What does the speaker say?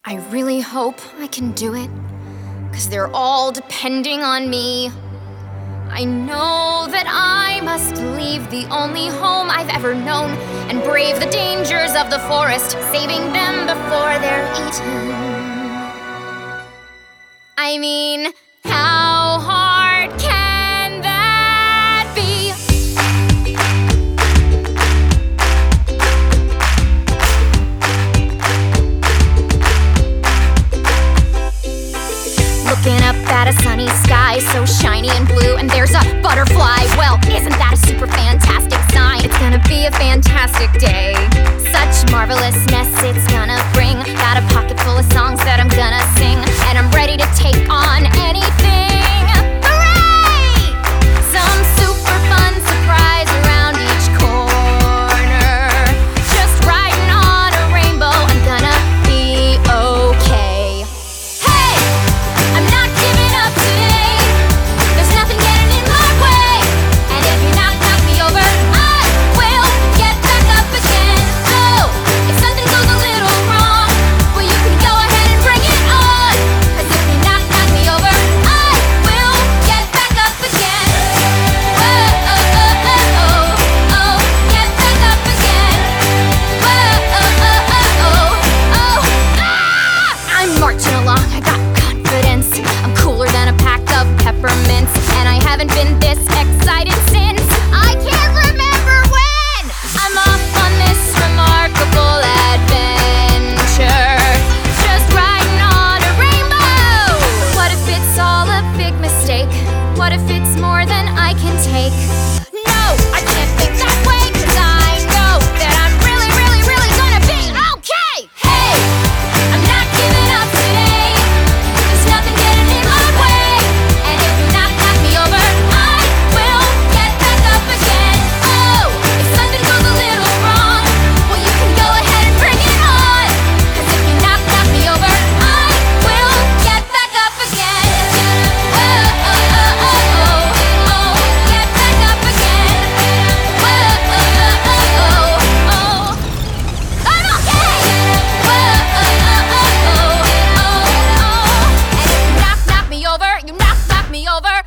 I really hope I can do it, 'cause they're all depending on me. I know that I must leave the only home I've ever known and brave the dangers of the forest, saving them before they're eaten. I mean, how hard can that be? Looking up at a sunny sky so shiny and blue, and there's a butterfly. Well, isn't that a super fantastic sign? It's gonna be a fantastic day. Such marvelousness it's gonna bring. Got a pocket full of songs that I'm gonna sing, and I'm ready to take on anything. Hooray! Some super fun surprise around each corner. Just riding on a rainbow, I'm gonna be okay. Hey! I'm not giving up today. There's nothing getting in my way. And if you knock me over, I will get back up again. Oh, if something goes a little wrong, well, you can go ahead and bring it on. 'Cause if you knock me over, I will get back up again. Whoa, oh, oh, oh, oh, oh, get back up again. Whoa, oh, oh, oh, oh, oh, ah! I'm marching along, I got confidence. I'm cooler than a pack of peppermints, and I haven't been this excited since I can't remember when. I'm off on this remarkable adventure, just riding on a rainbow. What if it's all a big mistake? What if it's more than I can take? No, I can't think that way, 'cause I know that I'm really, really, really gonna be okay. Hey, I'm not giving up today. There's nothing getting in my way. And if you knock me over, I will get back up again. Oh, if something goes a little wrong, well, you can go ahead and bring it on. 'Cause if you knock me over, I will get back up again. Whoa, oh, oh, oh, oh, oh, get back up again. Whoa, oh, oh, oh, oh, I'm okay. Whoa, oh, oh, oh, oh, oh. And if you knock me over, you knock me over.